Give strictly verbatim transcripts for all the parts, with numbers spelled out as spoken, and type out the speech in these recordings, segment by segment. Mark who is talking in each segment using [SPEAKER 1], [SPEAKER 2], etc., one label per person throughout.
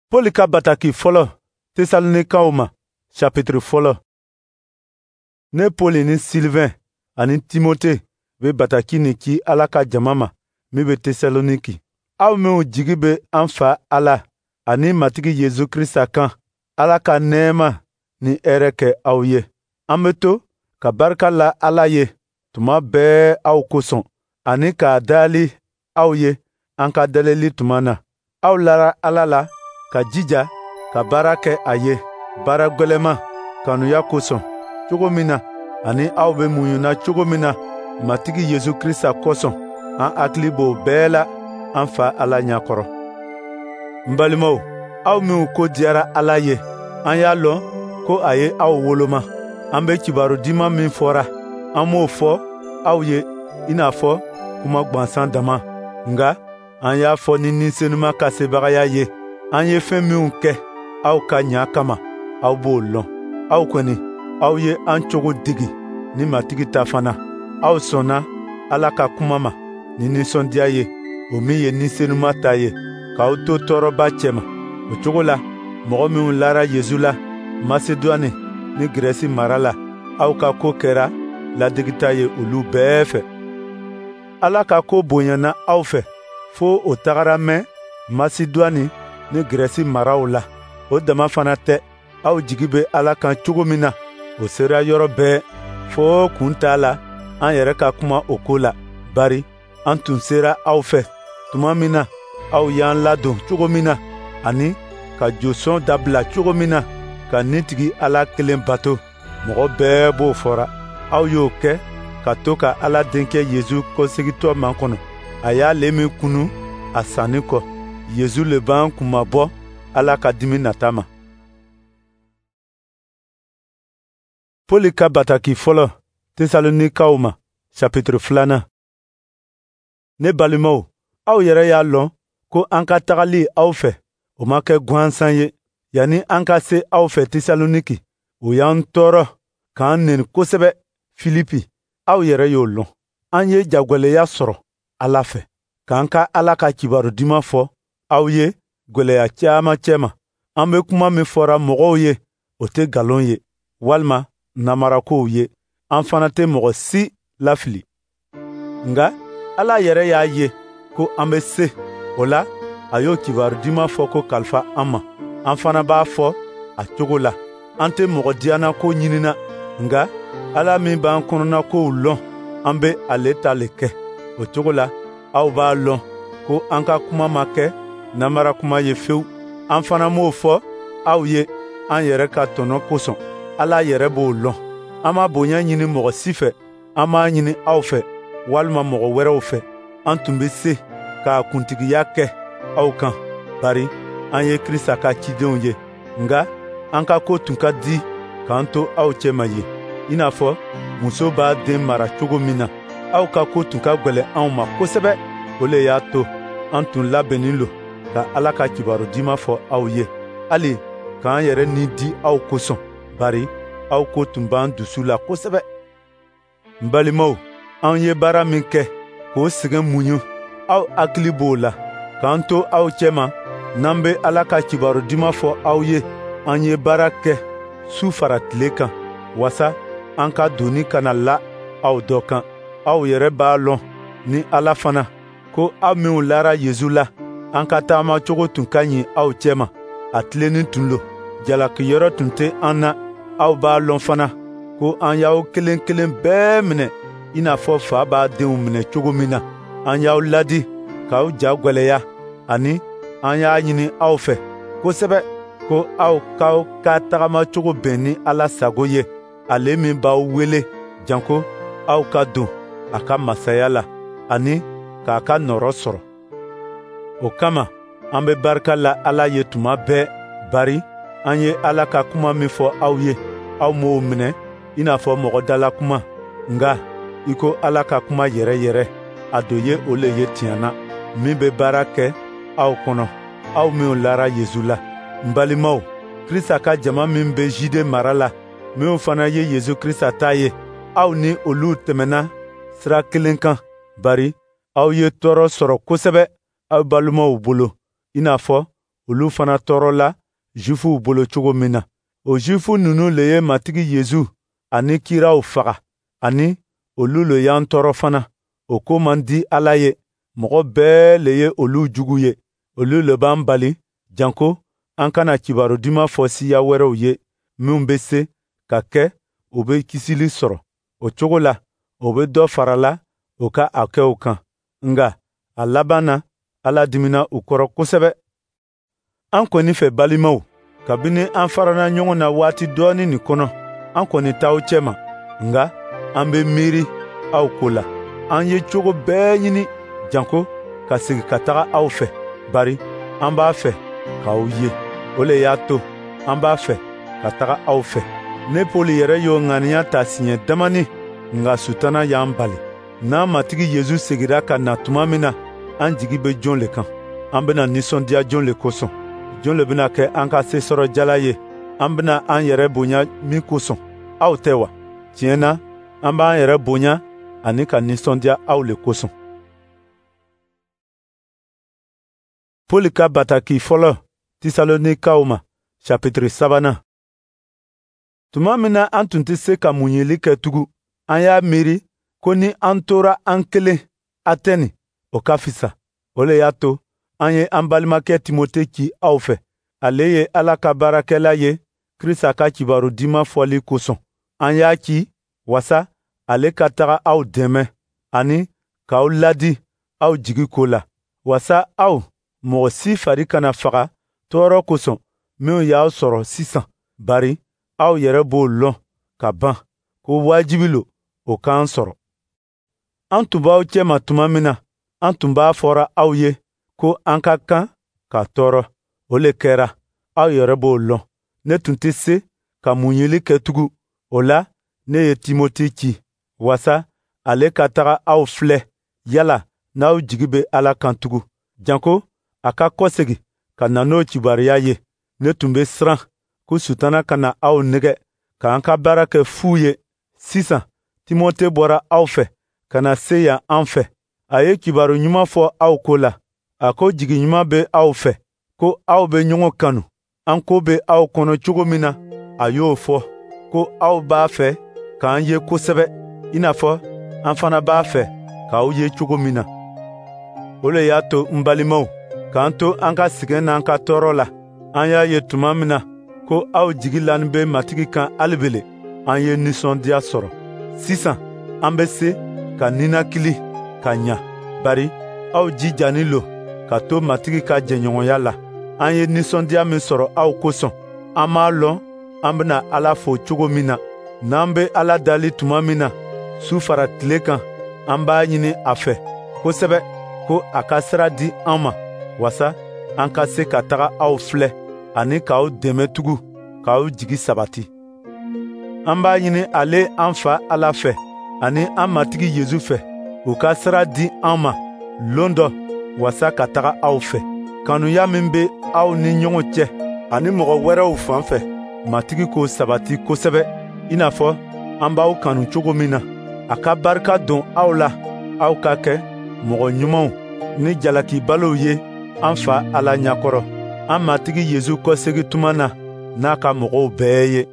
[SPEAKER 1] Pɔli ka bataki fɔlɔ Tesalonikaw ma chapitre fɔlɔ. Ne Pɔli ni Sylvain ani Timote be bataki nin ci Ala ka jama ma min be Tesaloniki. Aw minw jigi be an Fa Ala ani Matigi Yezu Krista kan, Ala ka nɛɛma ni hɛrɛ kɛ aw ye. An be to ka barika la Ala ye tuma bɛɛ aw kosɔn, ani k'a dali aw ye an ka daleli tuma na. Aw lara Ala la ka jija ka baara kɛ a ye, baara gwɛlɛman kanuya kosɔn, cogo min na ani aw be muɲuna cogo min na Matigi Yezu Krista kosɔn, an hakili b'o bɛɛ la an Fa Ala ɲakɔrɔ. N balimaw, aw minw ko diyara Ala ye, an y'a lɔn ko a ye aw woloma. An be kibaru diman min fɔra, an m'o fɔ aw ye i n'a fɔ kuma gwansan dama, nga an y'a fɔ ni ninsenuma ka sebagaya ye. An ye fɛn minw kɛ aw ka ɲa kama, aw b'o lɔn. Aw kɔni, aw ye an cogo digi ni Matigi ta fana. Aw sɔnna Ala ka kuma ma ni ninsɔndiya ye, o min ye ninsenuma ta ye, k'aw to tɔɔrɔba cɛma. O cogo la, mɔgɔ minw lara Yezu la Masedoni ni Gɛrɛsi mara la, aw ka ko kɛra ladigita ye olu bɛɛ fɛ. Ala ka ko bonyana aw fɛ fo o tagara mɛn Masedoni ni Gɛrɛsi maraw la. O dama fana tɛ, aw jigi be Ala kan cogo min na, o sera yɔrɔ bɛɛ fo kun t'a la an yɛrɛ ka kuma o ko la. Bari an tun sera aw fɛ tuma min na aw y'an ladon cogo min na, ani ka josɔn dabila cogo min na, ka nitigi Ala kelen bato. Mɔgɔ bɛɛ b'o fɔra. Aw y'o kɛ ka to ka Ala denkɛ Yezu kɔsegitɔ makɔnɔ. A y'ale min kunu a sanni kɔ. Yezu le b'an kumabɔ Ala ka dimi nata ma. Pɔli ka bataki fɔlɔ Tesalonikaw ma chapitre filanan. Ne balimaw, aw yɛrɛ y'a lɔn ko an ka tagali aw fɛ, o ma kɛ gwansan ye. Yani an ka se aw fɛ Tesaloniki, o y'an tɔɔrɔ k'an neni kosɛbɛ Filipi. Aw yɛrɛ y'o lɔn. An ye jagwɛlɛya sɔrɔ Ala fɛ, k'an ka Ala ka kibaru diman fɔ aw ye gwɛlɛya caaman cɛma. An be kuma min fɔra mɔgɔw ye, o tɛ galon ye, walima namarakow ye. An fana tɛ mɔgɔ si lafili. Nga Ala yɛrɛ y'a ye ko an be se, o la a y'o kibaru diman fɔ ko kalifa an ma. An fana b'a fɔ a cogo la. An tɛ mɔgɔ diyannako ɲinina, nga Ala min b'an kɔnɔnakow lɔn, an be ale ta le kɛ. O cogo la, aw b'a lɔn ko an ka kuma ma kɛ namarakuma ye fewu. An fana m'o fɔ aw ye an yɛrɛ ka tɔnɔ kosɔn. Ala yɛrɛ b'o lɔn. An ma bonya ɲini mɔgɔ si fɛ, an m'a ɲini aw fɛ walima mɔgɔ wɛrɛw fɛ. An tun be se k'a kuntigiya kɛ aw kan, bari an ye Krista ka cidenw ye. Nga an ka ko tun ka di k'an to aw cɛma ye, i n'a fɔ muso b'a den mara cogo min na. Aw ka ko tun ka gwɛlɛ anw ma kosɛbɛ. O le y'a to an tun labɛnnen lo ka Ala ka kibaru diman fɔ aw ye, hali k'an yɛrɛ ni di aw kosɔn, bari aw ko tun b'an dusu la kosɛbɛ. N balimaw, an ye baara min kɛ k'o sɛgɛn muɲu, aw hakili b'o la, k'an to aw cɛma n'an be Ala ka kibaru diman fɔ aw ye. An ye baara kɛ su fara tile kan, wasa an ka doni kana la aw dɔ kan. Aw yɛrɛ b'a lɔn ni Ala fana ko aw minw lara Yezu la, an ka taama cogo tun ka ɲi aw cɛma. A tilenin tun lo, jalakiyɔrɔ tun tɛ an na. Aw b'a lɔn fana ko an y'aw kelen kelen bɛɛ minɛ i n'a fɔ fa b'a denw minɛ cogo min na. An y'aw ladi k'aw ja gwɛlɛya, ani an y'a ɲini aw fɛ kosɛbɛ ko aw k'aw ka tagamacogo bɛn ni Ala sago ye, ale min b'aw wele janko aw ka don a ka masaya la, ani k'a ka nɔrɔ sɔrɔ. O kama an be barika la Ala ye tuma bɛɛ, bari an ye Ala ka kuma min fɔ aw ye, aw m'o minɛ i n'a fɔ mɔgɔ dala kuma, nga i ko Ala ka kuma yɛrɛ yɛrɛ. A do ye o le ye tiɲɛna, min be baara kɛ aw kɔnɔ, aw minw lara Yezu la. N balimaw, Krista ka jama min be Jude mara la, minw fana ye Yezu Krista ta ye, aw ni olu tɛmɛna sira kelen kan, bari aw ye tɔɔrɔ sɔrɔ kosɛbɛ aw balimaw bolo, i n'a fɔ olu fana tɔɔrɔla Juifuw bolo cogo min na. O Juifu ninnu le ye Matigi Yezu ani kiraw faga, ani olu le y'an tɔɔrɔ fana. O ko man di Ala ye. Mɔgɔ bɛɛ le ye olu jugu ye. Olu le b'an bali janko an kana kibaru duman fɔ siya wɛrɛw ye minw be se ka kɛ u be kisili sɔrɔ. O cogo la, o be dɔ farala u ka a kɛw kan. Nga a laban na, Ala dimina u kɔrɔ kosɛbɛ. An kɔni fɛ balimaw, kabini an farana ɲɔgɔn na waati dɔɔni nin kɔnɔ, an kɔni t'aw cɛma. Nga an be miiri aw ko la. An ye cogo bɛɛ ɲini janko ka segi ka taga aw fɛ. Bari an b'a fɛ k'aw ye. O le y'a to an b'a fɛ ka taga aw fɛ. Ne Pɔli yɛrɛ y'o ŋaniya ta siɲɛ damani, nga Sutana y'an bali. N'an Matigi Yezu segira ka na tuma min na, an jigi be jon le kan. An bena ninsɔndiya jon le kosɔn. Jon le bena kɛ an ka sesɔrɔ jala ye. An bena an yɛrɛ bonya min kosɔn. Aw tɛ wa? Tiɲɛ na, an b'an yɛrɛ bonya ani ka ninsɔndiya aw le kosɔn. Pɔli ka bataki fɔlɔ Tisalonikaw ma, chapitre sabanan. Tuma min na an tun tɛ se ka muɲuli kɛ tugun, an y'a miiri ko ni an tora an kelen Atɛni, o ka fisa. O le y'a to an ye an balimakɛ Timote ci aw fɛ. Ale ye Ala ka baarakɛla ye Kirista ka kibaru diman fɔli kosɔn. An y'a ci wasa ale ka taga aw dɛmɛ ani k'aw ladi aw jigiko la, wasa aw mɔgɔ si fari kana faga tɔɔrɔ kosɔn minw y'aw sɔrɔ sisan. Bari aw yɛrɛ b'o lɔn ka ban ko waajibi lo o k'an sɔrɔ. An tun b'aw cɛma tuma min na, an tun b'a fɔra aw ye ko an ka kan ka tɔɔrɔ. O le kɛra, aw yɛrɛ b'o lɔn. Ne tun tɛ se ka muɲuli kɛ tugun. O la, ne ye Timote ci, wasa ale ka taga aw filɛ yala n'aw jigi be Ala kan tugun, janko a ka kɔsegi ka na n'o kibaruya ye. Ne tun be siran ko Sutana kana aw nɛgɛ k'an ka baara kɛ fu ye. Sisan Timote bɔra aw fɛ ka na se yan an fɛ. A ye kibaru ɲuman fɔ aw ko la. A ko jigi ɲuman be aw fɛ, ko aw be ɲɔgɔn kanu. An ko be aw kɔnɔ cogo min na, a y'o fɔ, ko aw b'a fɛ k'an ye kosɛbɛ, i n'a fɔ an fana b'a fɛ k'aw ye cogo min na. O le y'a to n balimaw, k'an to an ka sɛgɛn n'an ka tɔɔrɔ la. An y'a ye tuma min na ko aw jigi lanin be Matigi kan alibele, an ye ninsɔndiya sɔrɔ. Sisan an be se ka ninakili ka ɲa. Bari aw jijani lo ka to Matigi ka jɛɲɔgɔnya la. An ye ninsɔndiya min sɔrɔ aw kosɔn. An m'a lɔn an bena Ala fo cogo min na. N'an be Ala dali tuma min na, su fara tile kan, an b'a ɲini a fɛ kosɛbɛ ko a ka sira di an ma, wasa an ka se ka taga aw filɛ ani k'aw dɛmɛ tugun k'aw jigi sabati. An b'a ɲini ale an Fa Ala fɛ ani an Matigi Yezu fɛ, u ka sira di an ma lon dɔ wasa ka taga aw fɛ. Kanuya min be aw ni ɲɔgɔn cɛ ani mɔgɔ wɛrɛw fan fɛ, Matigi k'o sabati kosɛbɛ, i n'a fɔ an b'aw kanu cogo min na. A ka barika don aw la, aw ka kɛ mɔgɔ ɲumanw ni jalakibalow ye an Fa Ala ɲakɔrɔ, an Matigi Yezu kɔsegi tuma na n'a ka mɔgɔw bɛɛ ye.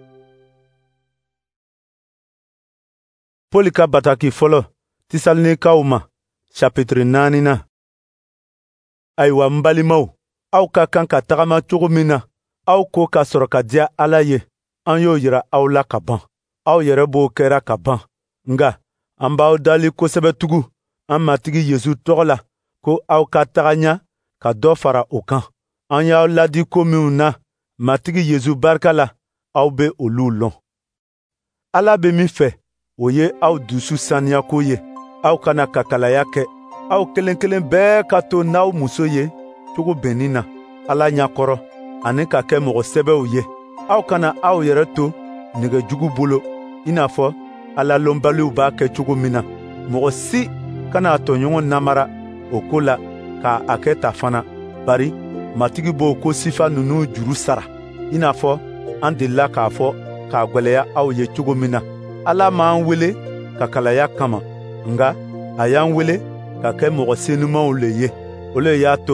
[SPEAKER 1] Pɔli ka bataki fɔlɔ Tisalonikaw ma, chapitre naaninan. Ayiwa n balimaw, aw ka kan ka tagama cogo min na, aw ko ka sɔrɔ ka diya Ala ye. An y'o yira aw la ka ban. Aw yɛrɛ b'o kɛra ka ban. Nga an b'aw dali kosɛbɛ tugun an Matigi Yezu tɔgɔ la ko aw ka taga ɲa ka dɔ fara o kan. An y'aw ladi ko minw na, Matigi Yezu barika la, aw be olu lɔn. Ala be min fɛ, o ye aw dusu saniyako ye. Aw kana kakalaya kɛ. Aw kelen kelen bɛɛ ka to n'aw muso ye cogo bɛnnin na Ala ɲakɔrɔ, ani ka kɛ mɔgɔ sɛbɛw ye. Aw kana aw yɛrɛ to nɛgɛjugu bolo, i n'a fɔ Ala lɔnbaliw b'a kɛ cogo min na. Mɔgɔ si kana a tɔɲɔgɔn namara o ko la k'a a kɛ ta fana. Bari Matigi b'o ko sifa ninnu juru sara, i n'a fɔ an delila k'a fɔ k'a gwɛlɛya aw ye cogo min na. Ala m'an wele kakalaya kama, nga a y'an wele ka kɛ mɔgɔ senumanw le ye. O le y'a to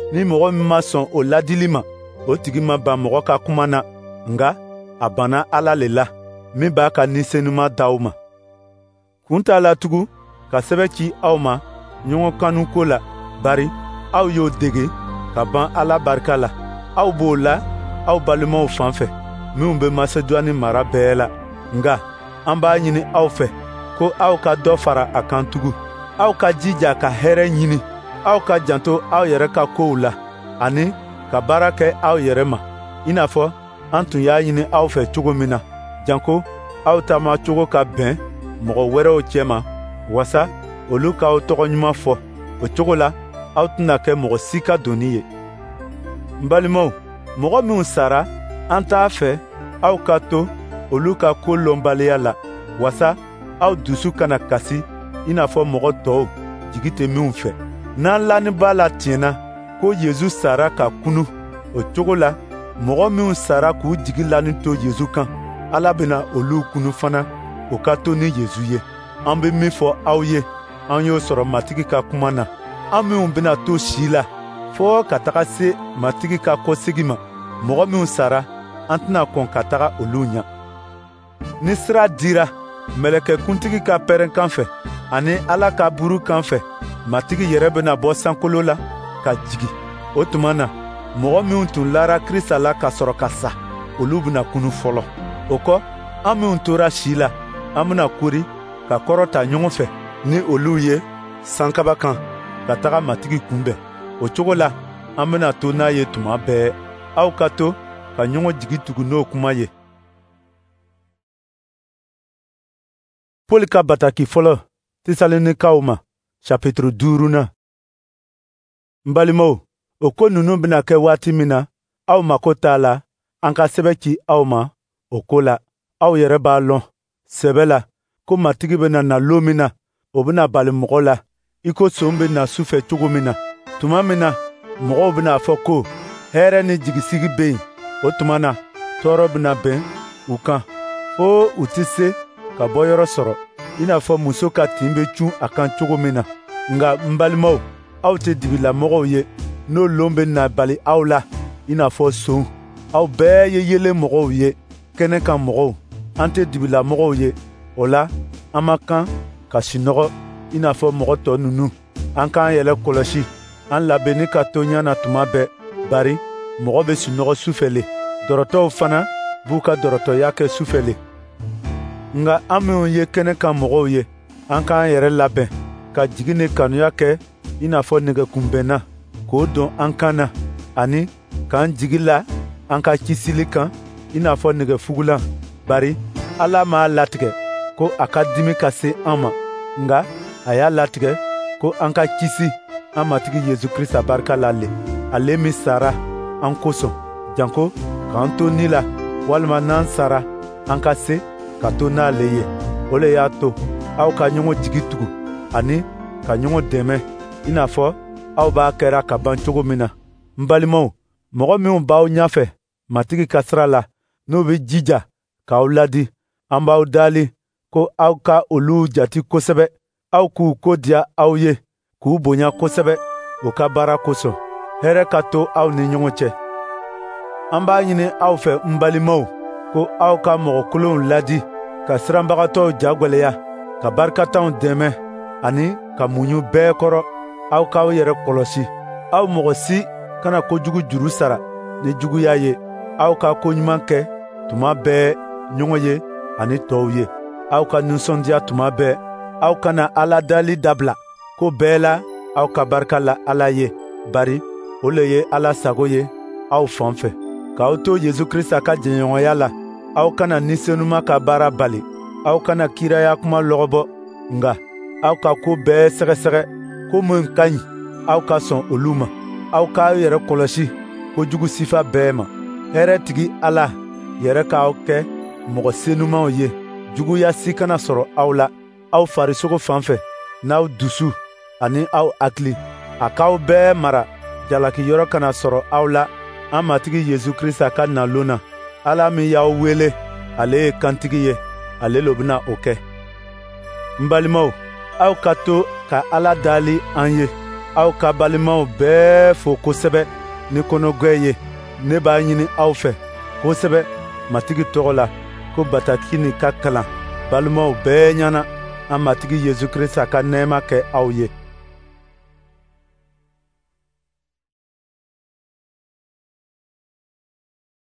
[SPEAKER 1] ni mɔgɔ min ma sɔn o ladili ma, o tigi ma ban mɔgɔ ka kuma na, nga a banna Ala le la, min b'a ka nisenuma d'aw ma. Kun t'a la tugun ka sɛbɛ ci aw ma ɲɔgɔn kanuko la, bari aw y'o dege ka ban Ala barika la. Aw b'o la aw balimaw fan fɛ minw be Masedoni mara bɛɛ la. Nga an b'a ɲini aw fɛ ko aw ka dɔ fara a kan tugun. Aw ka jija ka hɛrɛ ɲini, aw ka janto aw yɛrɛ ka kow la, ani ka baara kɛ aw yɛrɛ ma, i n'a fɔ an tun y'a ɲini aw fɛ cogo min na. Janko aw taama cogo ka bɛn mɔgɔ wɛrɛw cɛma, wasa olu k'aw tɔgɔɲuman fɔ. O cogo la aw tɛna kɛ mɔgɔ si ka doni ye. N balimaw, mɔgɔ minw sara, an t'a fɛ aw ka to olu ka ko lɔnbaliya la, wasa aw dusu kana kasi i n'a fɔ mɔgɔ tɔw jigi tɛ minw fɛ. N'an lani b'a la tiɲɛna ko Yezu sara ka kunu, o cogo la mɔgɔ minw sara k'u jigi lani to Yezu kan, Ala bena olu kunu fana o ka to ni Yezu ye. An be min fɔ aw ye, an y'o sɔrɔ matigi ka kuma na. An minw bena to si la fɔɔ ka taga se matigi ka kɔsegi ma. Mɔgɔ minw sara, an tɛna kɔn ka taga olu ɲa. Ni sira dira mɛlɛkɛkuntigi ka pɛrɛnkan fɛ ani Ala ka buru kan fɛ, matigi yɛrɛ bena bɔ sankolo la ka jigi. O tuma na mɔgɔ minw tun lara Krista la ka sɔrɔ ka sa, olu bena kunu fɔlɔ. O kɔ, an minw tora si la, an bena kori ka kɔrɔta ɲɔgɔn fɛ ni olu ye sankaba kan ka taga matigi kunbɛn. O cogo la an bena to n'a ye tuma bɛɛ. Aw ka to ka ɲɔgɔn jigi tugu n'o kuma ye. Pɔli ka bataki fɔlɔ Tesalonikaw ma, chapitre duurunan. N balimaw, o ko ninnu bena kɛ waati min na, aw mako t'a la an ka sɛbɛ ci aw ma o ko la. Aw yɛrɛ b'a lɔn sɛbɛ la ko matigi bena na lon min na, o bena bali mɔgɔ la i ko soon be na sufɛ cogo min na. Tuma min na mɔgɔw bena fɔ ko hɛrɛ ni jigisigi be yen, o tuma na tɔɔrɔ bena bɛn u kan fo u tɛ se ka bɔyɔrɔ sɔrɔ, i n'a fɔ muso ka tin be cun a kan cogo min na. Nga n balimaw, aw tɛ dibilamɔgɔw ye n'o loon be na bali aw la i n'a fɔ soon. Aw bɛɛ ye yelen mɔgɔw ye, kɛnɛ kan mɔgɔw. An tɛ dibilamɔgɔw ye, o la an ma kan ka sinɔgɔ i n'a fɔ mɔgɔ tɔ ninnu. An k'an yɛrɛ kɔlɔsi, an labɛnni ka to ɲa na tuma bɛɛ, bari mɔgɔ be sinɔgɔ sufɛ le. Dɔrɔtɔw fana b'u ka dɔrɔtɔya kɛ sufɛ le. Nga an minw ye kɛnɛ kan mɔgɔw ye, an k'an yɛrɛ labɛn ka jigi ni kanuya kɛ i n'a fɔ nɛgɛkunbɛnna, k'o don an kan na, ani k'an jigi la an ka cisili kan i n'a fɔ nɛgɛfugulan. Bari Ala m'a latigɛ ko a ka dimi ka se an ma, nga a y'a latigɛ ko an ka kisi an matigi Yezu Krista barika la le. Ale min sara an kosɔn, janko k'an to ni la, walima n'an sara an ka se ka to n'ale ye. O le y'a to aw ka ɲɔgɔn jigi tugu ani ka ɲɔgɔn dɛmɛ i n'a fɔ aw b'a kɛra ka ban cogo min na. N balimaw, mɔgɔ minw b'aw ɲafɛ matigi ka sira la, n'o be jija k'aw ladi, an b'aw dali ko aw ka olu jati kosɛbɛ. Aw k'u ko diya aw ye, k'u bonya kosɛbɛ o ka baara kosɔn. Hɛrɛ ka to aw ni ɲɔgɔn cɛ. An b'a ɲini aw fɛ n balimaw ko aw ka mɔgɔ kolonw ladi, ka siranbagatɔw jagwɛlɛya, ka barikatanw dɛmɛ, ani ka muɲu bɛɛ kɔrɔ. Aw k'aw yɛrɛ kɔlɔsi. Aw mɔgɔ si kana kojugu juru sara ni juguya ye. Aw ka koɲuman kɛ tuma bɛɛ ɲɔgɔn ye ani tɔw ye. Aw ka ninsɔndiya tuma bɛɛ. Aw kana Ala dali dabila. Ko bɛɛ la aw ka barika la Ala ye, bari o le ye Ala sago ye aw fan fɛ. K'aw to Yezu Krista ka jɛɲɔgɔnya la. Aw kana nisenuma ka baara bali. Aw kana kiraya kuma lɔgɔbɔ, nga aw ka ko bɛɛ sɛgɛsɛgɛ, ko min ka ɲi aw ka sɔn olu ma. Aw k'aw yɛrɛ kɔlɔsi kojugu sifa bɛɛ ma. Hɛrɛtigi Ala yɛrɛ k'aw kɛ mɔgɔ senumanw ye. Juguya si kana sɔrɔ aw la, aw farisogo fan fɛ, n'aw dusu ani aw hakili. A k'aw bɛɛ mara, jalakiyɔrɔ kana sɔrɔ aw la an matigi Yezu Krista ka nalon na. Ala min y'aw wele, ale ye kantigi ye, ale lo bena o kɛ. N balimaw, aw ka to ka Ala dali an ye, aw ka balimaw bɛɛ fo kosɛbɛ ni kɔnɔguwɛ ye. Ne b'a ɲini aw fɛ kosɛbɛ Matigi tɔgɔ la ko bataki nin ka kalan balimaw bɛɛ ɲɛna, an Matigi Yezu Kirista ka nɛɛma kɛ aw ye.